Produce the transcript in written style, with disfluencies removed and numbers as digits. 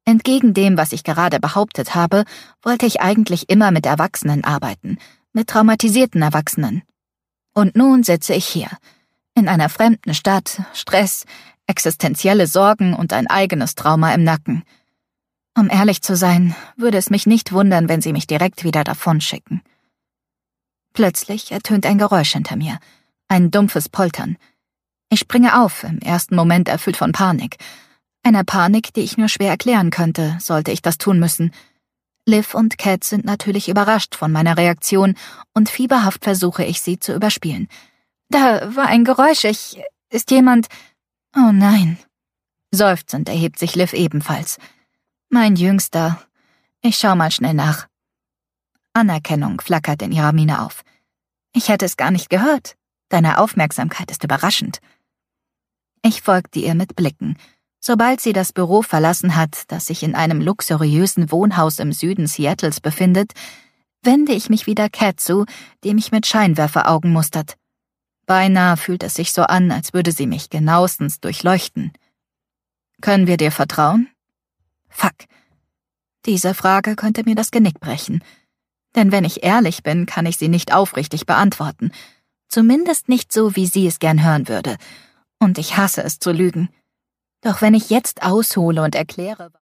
Entgegen dem, was ich gerade behauptet habe, wollte ich eigentlich immer mit Erwachsenen arbeiten, mit traumatisierten Erwachsenen. Und nun sitze ich hier, in einer fremden Stadt, Stress, existenzielle Sorgen und ein eigenes Trauma im Nacken. Um ehrlich zu sein, würde es mich nicht wundern, wenn sie mich direkt wieder davonschicken. Plötzlich ertönt ein Geräusch hinter mir, ein dumpfes Poltern. Ich springe auf, im ersten Moment erfüllt von Panik. Einer Panik, die ich nur schwer erklären könnte, sollte ich das tun müssen. Liv und Cat sind natürlich überrascht von meiner Reaktion und fieberhaft versuche ich, sie zu überspielen. »Da war ein Geräusch, ist jemand...« »Oh nein!« Seufzend erhebt sich Liv ebenfalls. »Mein Jüngster. Ich schau mal schnell nach.« Anerkennung flackert in ihrer Miene auf. »Ich hätte es gar nicht gehört. Deine Aufmerksamkeit ist überraschend.« Ich folgte ihr mit Blicken. Sobald sie das Büro verlassen hat, das sich in einem luxuriösen Wohnhaus im Süden Seattles befindet, wende ich mich wieder Cat zu, die mich mit Scheinwerferaugen mustert. Beinahe fühlt es sich so an, als würde sie mich genauestens durchleuchten. »Können wir dir vertrauen?« Fuck. Diese Frage könnte mir das Genick brechen. Denn wenn ich ehrlich bin, kann ich sie nicht aufrichtig beantworten. Zumindest nicht so, wie sie es gern hören würde. Und ich hasse es zu lügen. Doch wenn ich jetzt aushole und erkläre...